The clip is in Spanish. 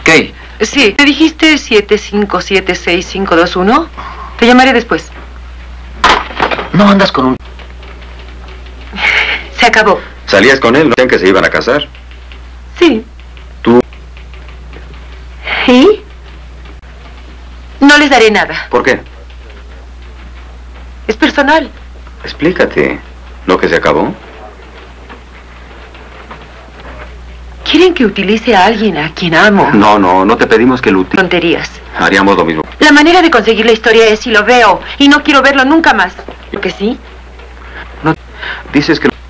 Kay. Sí, ¿te dijiste 7576521? Te llamaré después. No andas con un... Se acabó. ¿Salías con él? ¿No decían que se iban a casar? Sí. ¿Tú? ¿Y? No les daré nada. ¿Por qué? Es personal. Explícate. ¿Lo que se acabó? ¿Quieren que utilice a alguien a quien amo? No te pedimos que lo utilices. Tonterías. Haríamos lo mismo. La manera de conseguir la historia es si lo veo, y no quiero verlo nunca más. ¿Que sí? No, dices que...